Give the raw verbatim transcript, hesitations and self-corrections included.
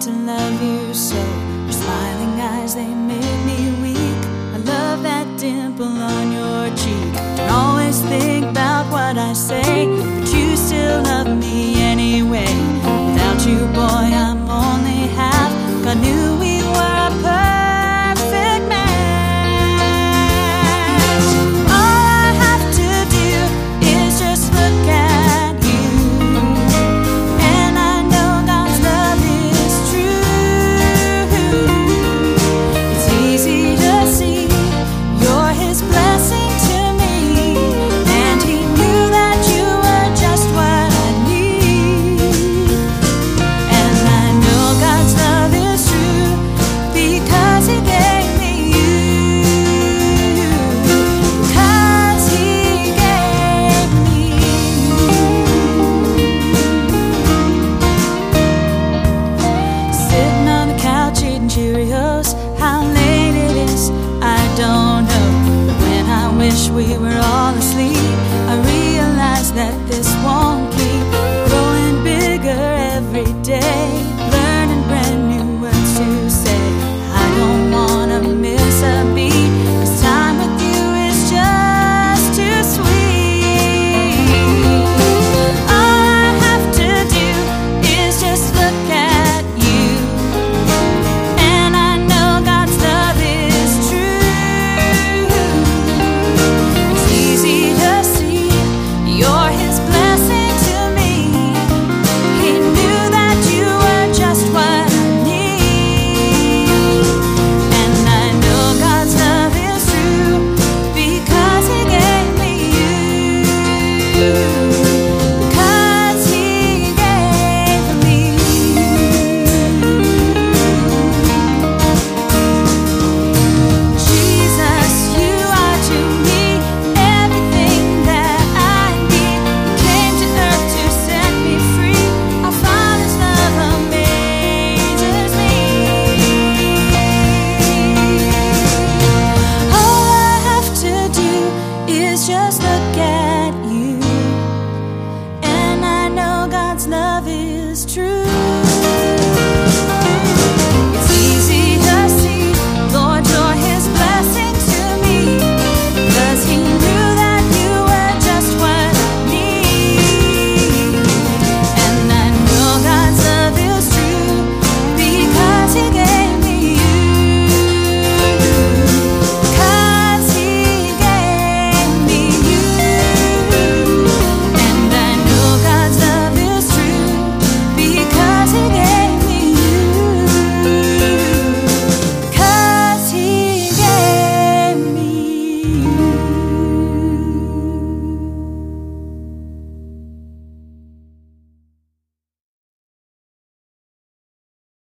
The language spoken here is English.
to love you so. Your smiling eyes, they make me weak. I love that dimple on your cheek. Don't always think about what I say, but you still love me anyway. Without you, boy, I'm only half. God knew we were a perfect match. All I have to do is just look at you, and I know God's love is true. It's easy to see you're His blessing to me, and He knew that you were just what I need. And I know God's love is true because He gave me you. Because He gave me you. Sitting on the couch eating Cheerios. How late it is, I don't know. But when I wish we were all asleep,